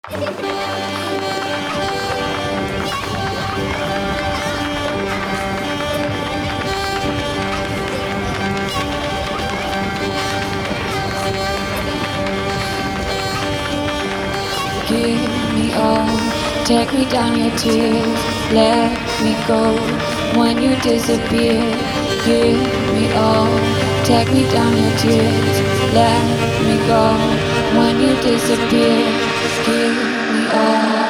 Give me all, take me down your tears, let me go when you disappear. Give me all, take me down your tears, let me go when you disappear. Give me all.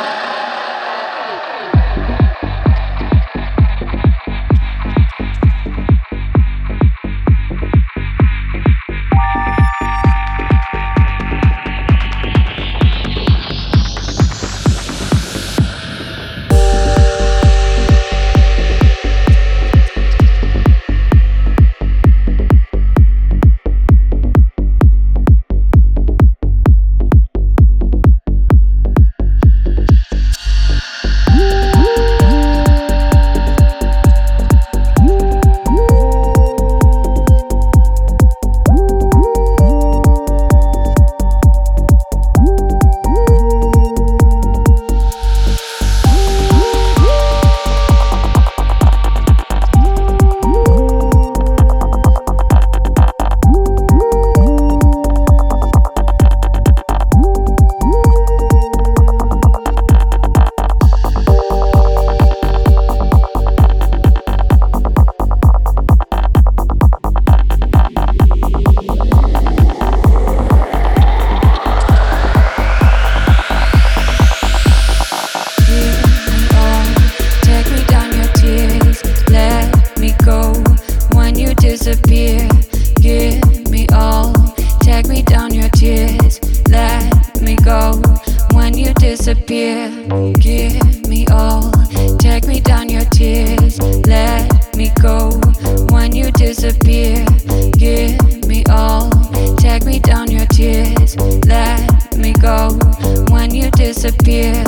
Disappear, give me all, take me down your tears, let me go when you disappear. Give me all, take me down your tears, let me go when you disappear. Give me all, take me down your tears, let me go when you disappear.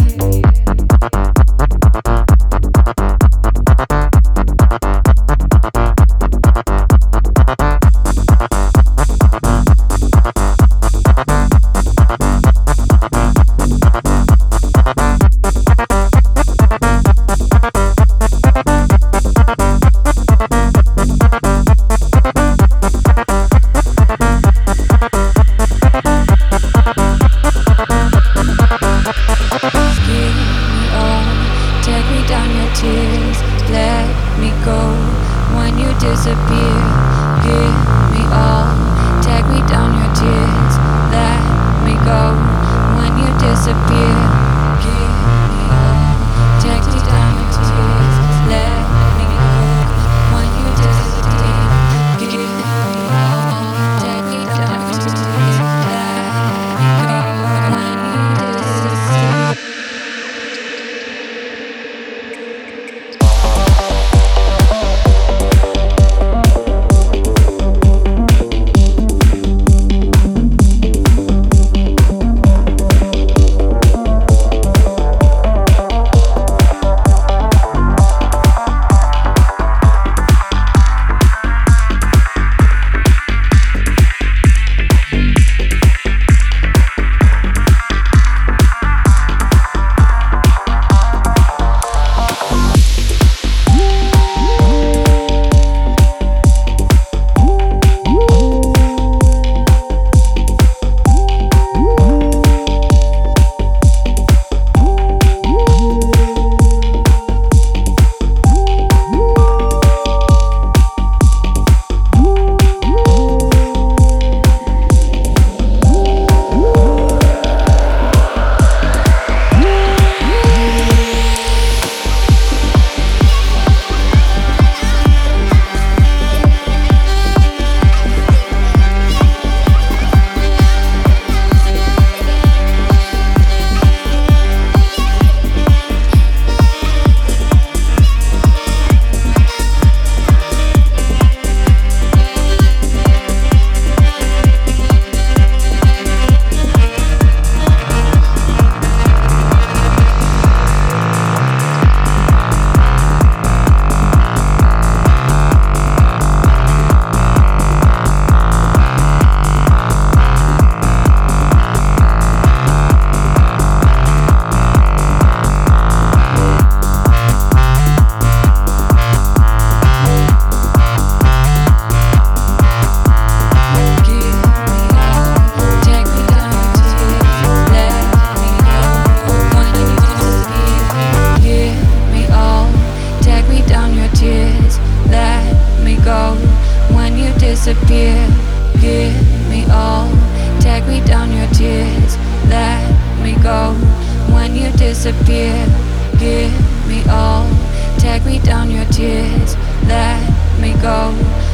me down your tears, let me go when you disappear. Give me all, take me down your tears, let me go